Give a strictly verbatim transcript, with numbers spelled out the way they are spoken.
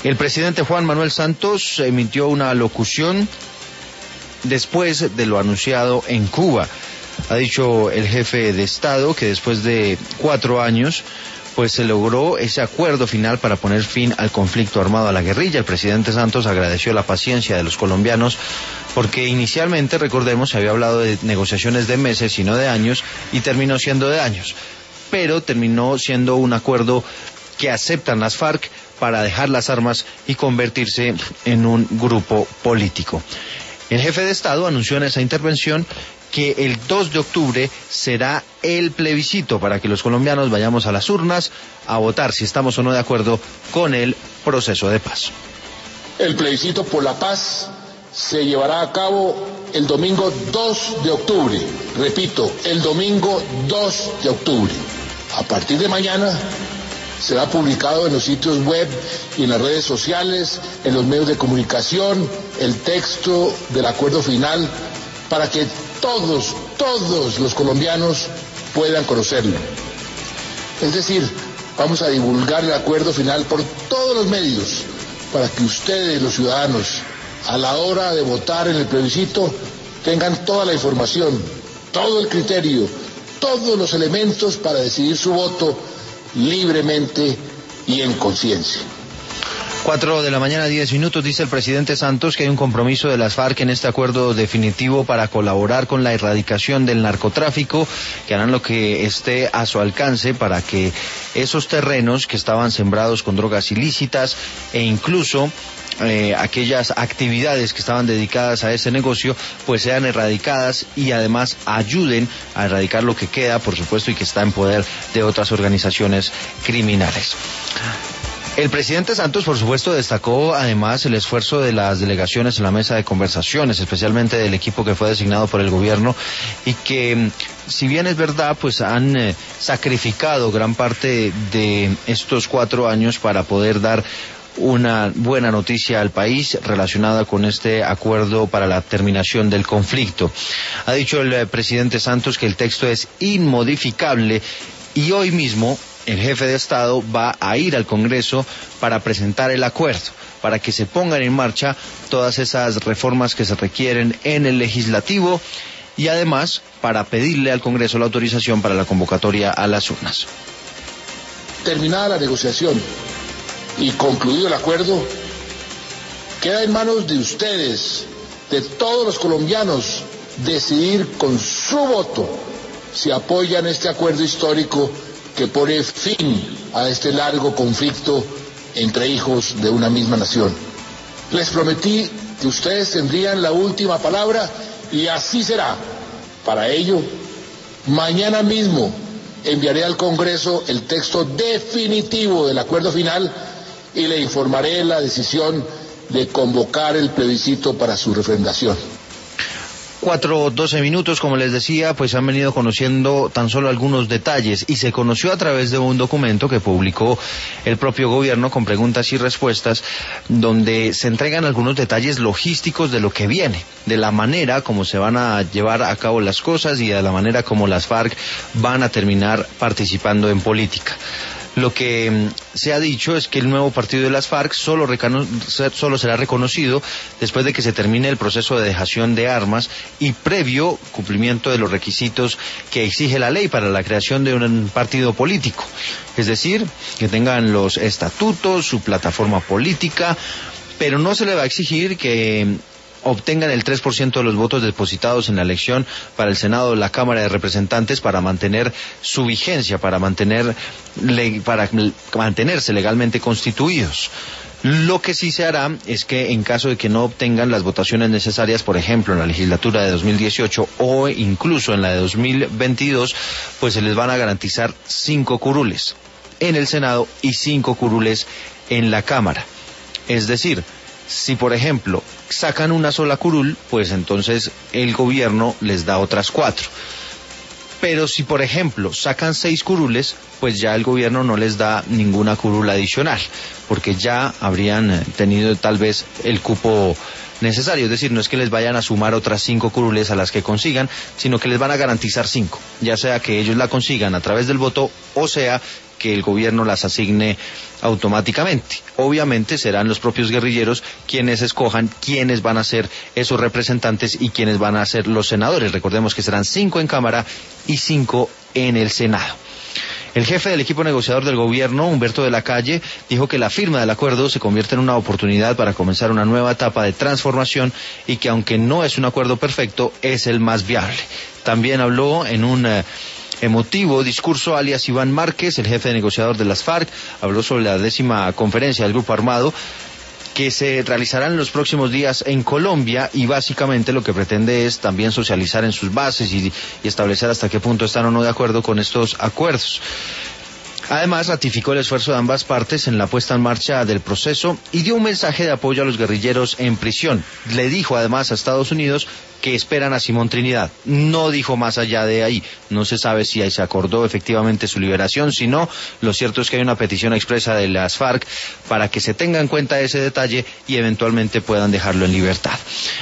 El presidente Juan Manuel Santos emitió una locución después de lo anunciado en Cuba. Ha dicho el jefe de Estado que después de cuatro años pues se logró ese acuerdo final para poner fin al conflicto armado, a la guerrilla. El presidente Santos agradeció la paciencia de los colombianos porque inicialmente, recordemos, se había hablado de negociaciones de meses y no de años, y terminó siendo de años, pero terminó siendo un acuerdo que aceptan las FARC para dejar las armas y convertirse en un grupo político. El jefe de Estado anunció en esa intervención que el dos de octubre será el plebiscito para que los colombianos vayamos a las urnas a votar si estamos o no de acuerdo con el proceso de paz. El plebiscito por la paz se llevará a cabo el domingo dos de octubre. Repito, el domingo dos de octubre. A partir de mañana será publicado en los sitios web y en las redes sociales, en los medios de comunicación, el texto del acuerdo final para que todos, todos los colombianos puedan conocerlo. Es decir, vamos a divulgar el acuerdo final por todos los medios para que ustedes, los ciudadanos, a la hora de votar en el plebiscito, tengan toda la información, todo el criterio, todos los elementos para decidir su voto libremente y en conciencia. Cuatro de la mañana, diez minutos, dice el presidente Santos que hay un compromiso de las FARC en este acuerdo definitivo para colaborar con la erradicación del narcotráfico, que harán lo que esté a su alcance para que esos terrenos que estaban sembrados con drogas ilícitas e incluso eh, aquellas actividades que estaban dedicadas a ese negocio, pues sean erradicadas y además ayuden a erradicar lo que queda, por supuesto, y que está en poder de otras organizaciones criminales. El presidente Santos, por supuesto, destacó además el esfuerzo de las delegaciones en la mesa de conversaciones, especialmente del equipo que fue designado por el gobierno, y que, si bien es verdad, pues han eh, sacrificado gran parte de estos cuatro años para poder dar una buena noticia al país relacionada con este acuerdo para la terminación del conflicto. Ha dicho el eh, presidente Santos que el texto es inmodificable y hoy mismo el jefe de Estado va a ir al Congreso para presentar el acuerdo, para que se pongan en marcha todas esas reformas que se requieren en el legislativo y además para pedirle al Congreso la autorización para la convocatoria a las urnas. Terminada la negociación y concluido el acuerdo, queda en manos de ustedes, de todos los colombianos, decidir con su voto si apoyan este acuerdo histórico que pone fin a este largo conflicto entre hijos de una misma nación. Les prometí que ustedes tendrían la última palabra y así será. Para ello, mañana mismo enviaré al Congreso el texto definitivo del acuerdo final y le informaré la decisión de convocar el plebiscito para su refrendación. Cuatro, doce minutos, como les decía, pues han venido conociendo tan solo algunos detalles y se conoció a través de un documento que publicó el propio gobierno con preguntas y respuestas donde se entregan algunos detalles logísticos de lo que viene, de la manera como se van a llevar a cabo las cosas y de la manera como las FARC van a terminar participando en política. Lo que se ha dicho es que el nuevo partido de las FARC solo, recano- solo será reconocido después de que se termine el proceso de dejación de armas y previo cumplimiento de los requisitos que exige la ley para la creación de un partido político. Es decir, que tengan los estatutos, su plataforma política, pero no se le va a exigir que obtengan el tres por ciento de los votos depositados en la elección para el Senado o la Cámara de Representantes para mantener su vigencia, para mantener para mantenerse legalmente constituidos. Lo que sí se hará es que en caso de que no obtengan las votaciones necesarias, por ejemplo, en la legislatura de dos mil dieciocho o incluso en la de dos mil veintidós, pues se les van a garantizar cinco curules en el Senado y cinco curules en la Cámara. Es decir, si por ejemplo sacan una sola curul, pues entonces el gobierno les da otras cuatro. Pero si por ejemplo sacan seis curules, pues ya el gobierno no les da ninguna curul adicional, porque ya habrían tenido tal vez el cupo necesario. Es decir, no es que les vayan a sumar otras cinco curules a las que consigan, sino que les van a garantizar cinco, ya sea que ellos la consigan a través del voto o sea que que el gobierno las asigne automáticamente. Obviamente serán los propios guerrilleros quienes escojan quiénes van a ser esos representantes y quiénes van a ser los senadores. Recordemos que serán cinco en Cámara y cinco en el Senado. El jefe del equipo negociador del gobierno, Humberto de la Calle, dijo que la firma del acuerdo se convierte en una oportunidad para comenzar una nueva etapa de transformación y que aunque no es un acuerdo perfecto, es el más viable. También habló en un eh, emotivo discurso alias Iván Márquez, el jefe negociador de las FARC, habló sobre la décima conferencia del Grupo Armado, que se realizará en los próximos días en Colombia y básicamente lo que pretende es también socializar en sus bases y, y establecer hasta qué punto están o no de acuerdo con estos acuerdos. Además, ratificó el esfuerzo de ambas partes en la puesta en marcha del proceso y dio un mensaje de apoyo a los guerrilleros en prisión. Le dijo además a Estados Unidos que esperan a Simón Trinidad. No dijo más allá de ahí. No se sabe si ahí se acordó efectivamente su liberación. Si no, lo cierto es que hay una petición expresa de las FARC para que se tenga en cuenta ese detalle y eventualmente puedan dejarlo en libertad.